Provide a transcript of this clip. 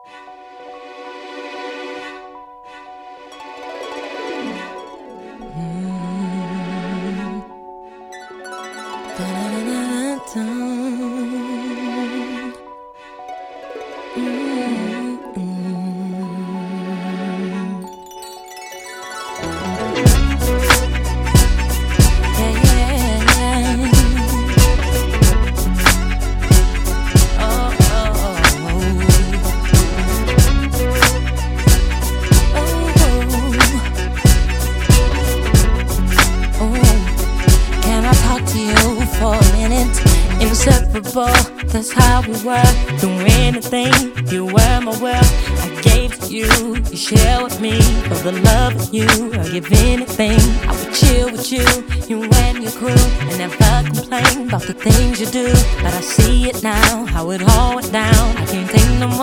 Inseparable, that's how we were. Do anything, you were my world. I gave to you, you share with me. For the love of you, I'd give anything. I would chill with you, you and your crew, and never complain about the things you do. But I see it now, how it all went down. I can't take no more.